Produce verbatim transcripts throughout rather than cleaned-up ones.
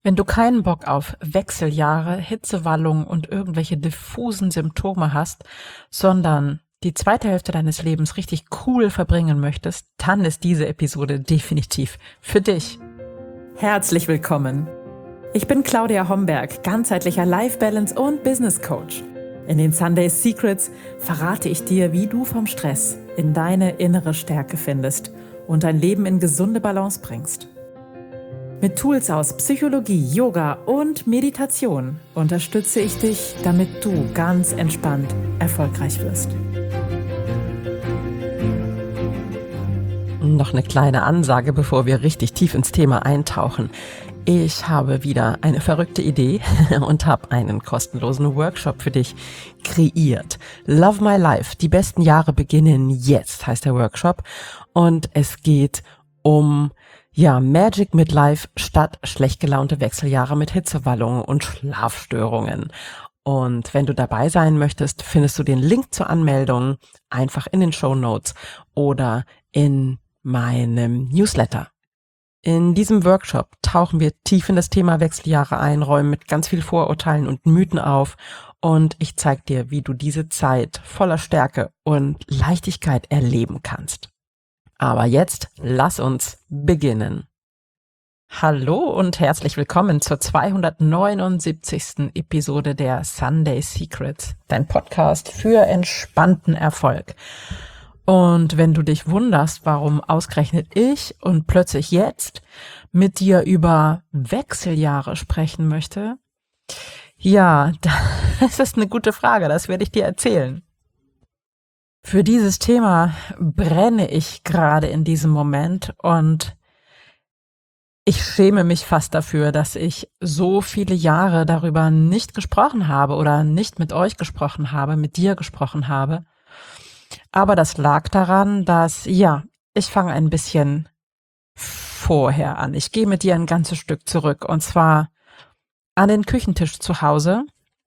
Wenn du keinen Bock auf Wechseljahre, Hitzewallungen und irgendwelche diffusen Symptome hast, sondern die zweite Hälfte deines Lebens richtig cool verbringen möchtest, dann ist diese Episode definitiv für dich. Herzlich willkommen. Ich bin Claudia Homberg, ganzheitlicher Life Balance und Business Coach. In den Sunday Secrets verrate ich dir, wie du vom Stress in deine innere Stärke findest und dein Leben in gesunde Balance bringst. Mit Tools aus Psychologie, Yoga und Meditation unterstütze ich dich, damit du ganz entspannt erfolgreich wirst. Noch eine kleine Ansage, bevor wir richtig tief ins Thema eintauchen. Ich habe wieder eine verrückte Idee und habe einen kostenlosen Workshop für dich kreiert. Love My Life, die besten Jahre beginnen jetzt, heißt der Workshop. Und es geht um Ja, Magic Midlife statt schlecht gelaunte Wechseljahre mit Hitzewallungen und Schlafstörungen. Und wenn du dabei sein möchtest, findest du den Link zur Anmeldung einfach in den Shownotes oder in meinem Newsletter. In diesem Workshop tauchen wir tief in das Thema Wechseljahre ein, räumen mit ganz viel Vorurteilen und Mythen auf und ich zeige dir, wie du diese Zeit voller Stärke und Leichtigkeit erleben kannst. Aber jetzt lass uns beginnen. Hallo und herzlich willkommen zur zweihundertneunundsiebzigsten Episode der Sunday Secrets, dein Podcast für entspannten Erfolg. Und wenn du dich wunderst, warum ausgerechnet ich und plötzlich jetzt mit dir über Wechseljahre sprechen möchte, ja, das ist eine gute Frage, das werde ich dir erzählen. Für dieses Thema brenne ich gerade in diesem Moment und ich schäme mich fast dafür, dass ich so viele Jahre darüber nicht gesprochen habe oder nicht mit euch gesprochen habe, mit dir gesprochen habe. Aber das lag daran, dass, ja, ich fange ein bisschen vorher an. Ich gehe mit dir ein ganzes Stück zurück und zwar an den Küchentisch zu Hause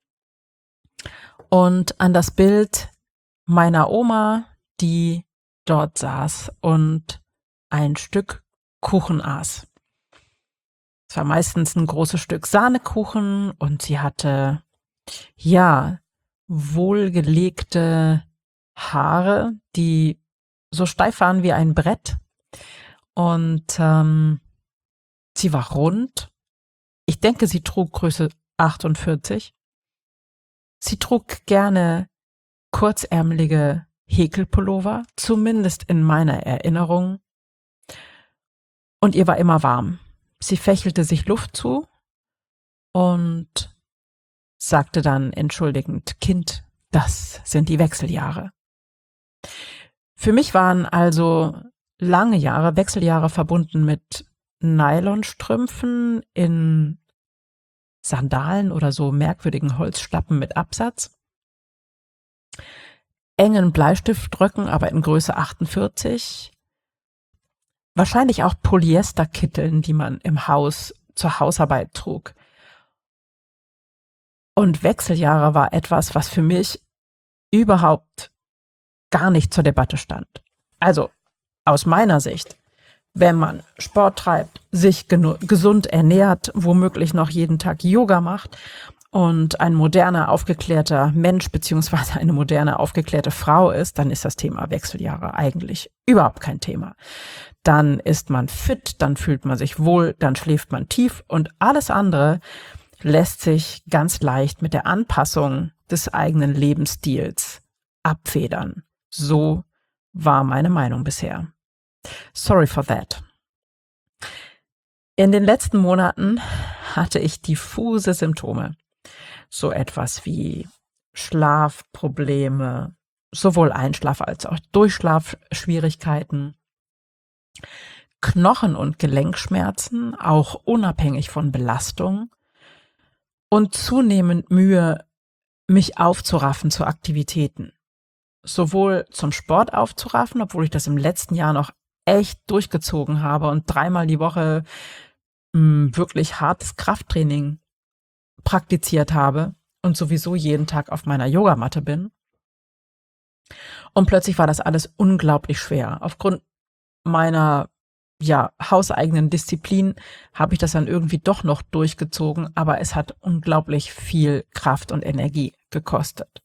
und an das Bild meiner Oma, die dort saß und ein Stück Kuchen aß. Es war meistens ein großes Stück Sahnekuchen und sie hatte, ja, wohlgelegte Haare, die so steif waren wie ein Brett und ähm, sie war rund. Ich denke, sie trug Größe achtundvierzig. Sie trug gerne kurzärmelige Häkelpullover, zumindest in meiner Erinnerung. Und ihr war immer warm. Sie fächelte sich Luft zu und sagte dann entschuldigend, Kind, das sind die Wechseljahre. Für mich waren also lange Jahre, Wechseljahre verbunden mit Nylonstrümpfen in Sandalen oder so merkwürdigen Holzschlappen mit Absatz, engen Bleistifttröcken, aber in Größe achtundvierzig, wahrscheinlich auch Polyesterkitteln, die man im Haus zur Hausarbeit trug. Und Wechseljahre war etwas, was für mich überhaupt gar nicht zur Debatte stand. Also aus meiner Sicht, wenn man Sport treibt, sich genu- gesund ernährt, womöglich noch jeden Tag Yoga macht und ein moderner, aufgeklärter Mensch beziehungsweise eine moderne, aufgeklärte Frau ist, dann ist das Thema Wechseljahre eigentlich überhaupt kein Thema. Dann ist man fit, dann fühlt man sich wohl, dann schläft man tief und alles andere lässt sich ganz leicht mit der Anpassung des eigenen Lebensstils abfedern. So war meine Meinung bisher. Sorry for that. In den letzten Monaten hatte ich diffuse Symptome. So etwas wie Schlafprobleme, sowohl Einschlaf- als auch Durchschlafschwierigkeiten, Knochen- und Gelenkschmerzen, auch unabhängig von Belastung und zunehmend Mühe, mich aufzuraffen zu Aktivitäten. Sowohl zum Sport aufzuraffen, obwohl ich das im letzten Jahr noch echt durchgezogen habe und dreimal die Woche mh, wirklich hartes Krafttraining praktiziert habe und sowieso jeden Tag auf meiner Yogamatte bin. Und plötzlich war das alles unglaublich schwer. Aufgrund meiner ja, hauseigenen Disziplin habe ich das dann irgendwie doch noch durchgezogen, aber es hat unglaublich viel Kraft und Energie gekostet.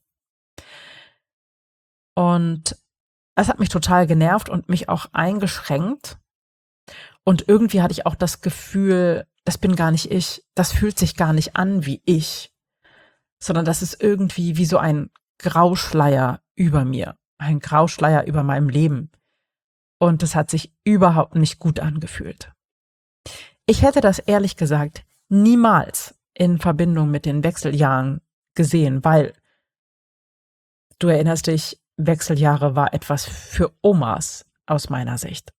Und es hat mich total genervt und mich auch eingeschränkt. Und irgendwie hatte ich auch das Gefühl, das bin gar nicht ich, das fühlt sich gar nicht an wie ich, sondern das ist irgendwie wie so ein Grauschleier über mir, ein Grauschleier über meinem Leben. Und es hat sich überhaupt nicht gut angefühlt. Ich hätte das ehrlich gesagt niemals in Verbindung mit den Wechseljahren gesehen, weil, du erinnerst dich, Wechseljahre war etwas für Omas aus meiner Sicht.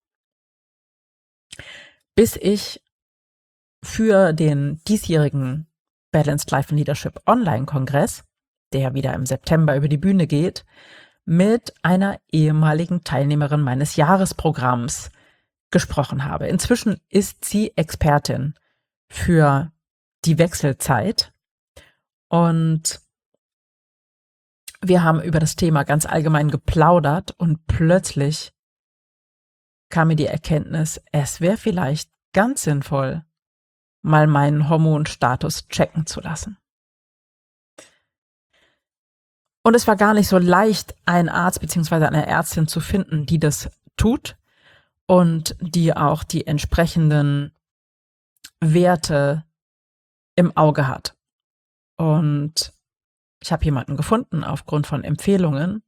Bis ich für den diesjährigen Balanced Life and Leadership Online-Kongress, der wieder im September über die Bühne geht, mit einer ehemaligen Teilnehmerin meines Jahresprogramms gesprochen habe. Inzwischen ist sie Expertin für die Wechselzeit und wir haben über das Thema ganz allgemein geplaudert und plötzlich kam mir die Erkenntnis, es wäre vielleicht ganz sinnvoll, mal meinen Hormonstatus checken zu lassen. Und es war gar nicht so leicht, einen Arzt bzw. eine Ärztin zu finden, die das tut und die auch die entsprechenden Werte im Auge hat. Und ich habe jemanden gefunden aufgrund von Empfehlungen.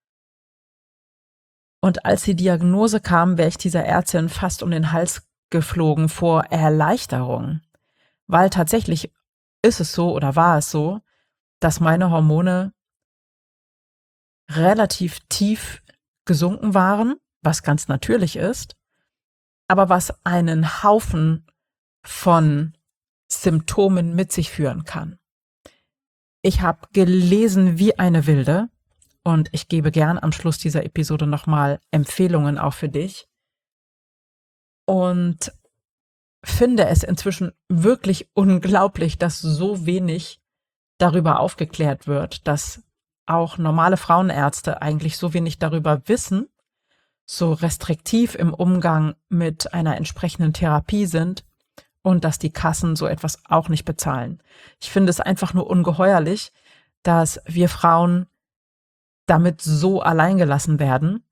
Und als die Diagnose kam, wäre ich dieser Ärztin fast um den Hals geflogen vor Erleichterung. Weil tatsächlich ist es so oder war es so, dass meine Hormone relativ tief gesunken waren, was ganz natürlich ist, aber was einen Haufen von Symptomen mit sich führen kann. Ich habe gelesen wie eine Wilde und ich gebe gern am Schluss dieser Episode nochmal Empfehlungen auch für dich und finde es inzwischen wirklich unglaublich, dass so wenig darüber aufgeklärt wird, dass auch normale Frauenärzte eigentlich so wenig darüber wissen, so restriktiv im Umgang mit einer entsprechenden Therapie sind und dass die Kassen so etwas auch nicht bezahlen. Ich finde es einfach nur ungeheuerlich, dass wir Frauen damit so alleingelassen werden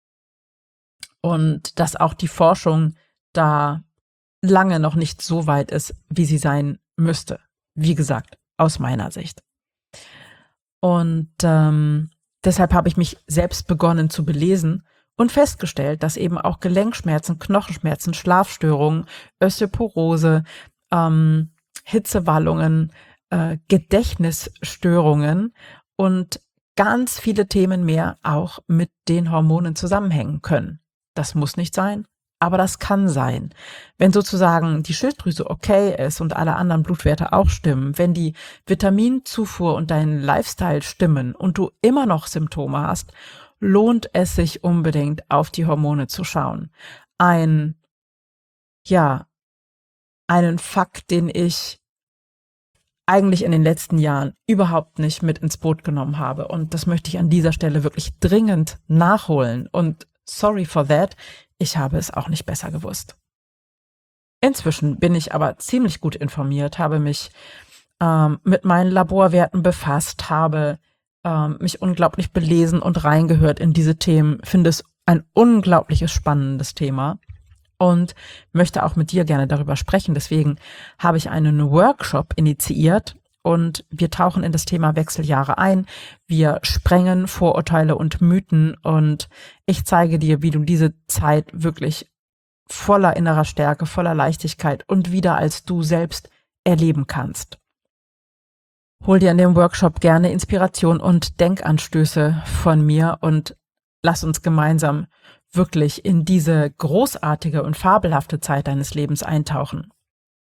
und dass auch die Forschung da lange noch nicht so weit ist, wie sie sein müsste. Wie gesagt, aus meiner Sicht. Und ähm, deshalb habe ich mich selbst begonnen zu belesen und festgestellt, dass eben auch Gelenkschmerzen, Knochenschmerzen, Schlafstörungen, Osteoporose, ähm, Hitzewallungen, äh, Gedächtnisstörungen und ganz viele Themen mehr auch mit den Hormonen zusammenhängen können. Das muss nicht sein, aber das kann sein. Wenn sozusagen die Schilddrüse okay ist und alle anderen Blutwerte auch stimmen, wenn die Vitaminzufuhr und dein Lifestyle stimmen und du immer noch Symptome hast, lohnt es sich unbedingt auf die Hormone zu schauen. Ein, ja, einen Fakt, den ich eigentlich in den letzten Jahren überhaupt nicht mit ins Boot genommen habe. Und das möchte ich an dieser Stelle wirklich dringend nachholen. Und sorry for that, ich habe es auch nicht besser gewusst. Inzwischen bin ich aber ziemlich gut informiert, habe mich ähm, mit meinen Laborwerten befasst, habe ähm, mich unglaublich belesen und reingehört in diese Themen, finde es ein unglaubliches spannendes Thema und möchte auch mit dir gerne darüber sprechen. Deswegen habe ich einen Workshop initiiert und wir tauchen in das Thema Wechseljahre ein. Wir sprengen Vorurteile und Mythen und ich zeige dir, wie du diese Zeit wirklich voller innerer Stärke, voller Leichtigkeit und wieder als du selbst erleben kannst. Hol dir in dem Workshop gerne Inspiration und Denkanstöße von mir und lass uns gemeinsam wirklich in diese großartige und fabelhafte Zeit deines Lebens eintauchen.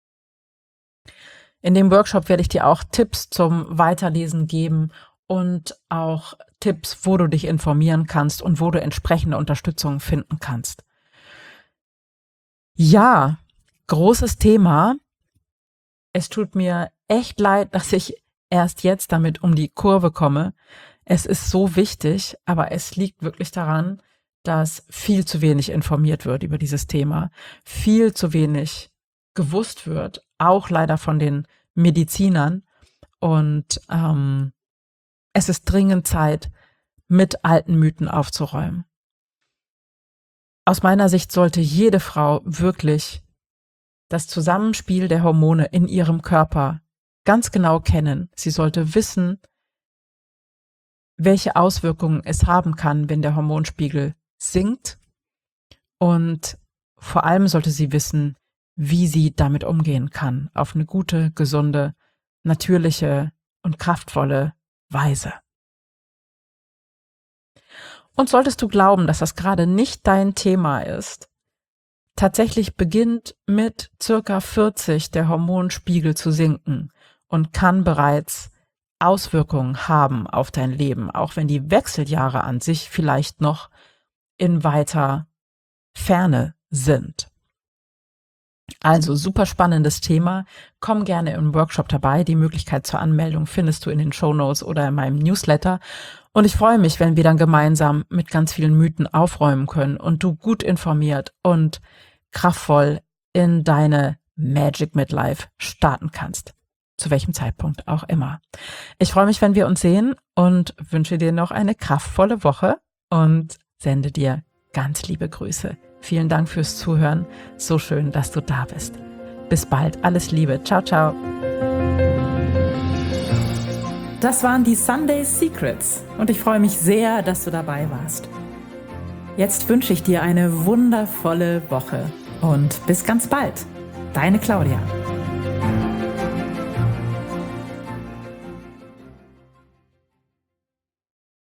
In dem Workshop werde ich dir auch Tipps zum Weiterlesen geben und auch Tipps, wo du dich informieren kannst und wo du entsprechende Unterstützung finden kannst. Ja, großes Thema. Es tut mir echt leid, dass ich erst jetzt damit um die Kurve komme. Es ist so wichtig, aber es liegt wirklich daran, dass viel zu wenig informiert wird über dieses Thema, viel zu wenig gewusst wird, auch leider von den Medizinern. Und ähm, es ist dringend Zeit, mit alten Mythen aufzuräumen. Aus meiner Sicht sollte jede Frau wirklich das Zusammenspiel der Hormone in ihrem Körper ganz genau kennen. Sie sollte wissen, welche Auswirkungen es haben kann, wenn der Hormonspiegel sinkt. Und vor allem sollte sie wissen, wie sie damit umgehen kann, auf eine gute, gesunde, natürliche und kraftvolle Weise. Und solltest du glauben, dass das gerade nicht dein Thema ist, tatsächlich beginnt mit circa vierzig der Hormonspiegel zu sinken und kann bereits Auswirkungen haben auf dein Leben, auch wenn die Wechseljahre an sich vielleicht noch in weiter Ferne sind. Also super spannendes Thema. Komm gerne im Workshop dabei. Die Möglichkeit zur Anmeldung findest du in den Shownotes oder in meinem Newsletter. Und ich freue mich, wenn wir dann gemeinsam mit ganz vielen Mythen aufräumen können und du gut informiert und kraftvoll in deine Magic Midlife starten kannst. Zu welchem Zeitpunkt auch immer. Ich freue mich, wenn wir uns sehen und wünsche dir noch eine kraftvolle Woche und sende dir ganz liebe Grüße. Vielen Dank fürs Zuhören. So schön, dass du da bist. Bis bald. Alles Liebe. Ciao, ciao. Das waren die Sunday Secrets und ich freue mich sehr, dass du dabei warst. Jetzt wünsche ich dir eine wundervolle Woche und bis ganz bald. Deine Claudia.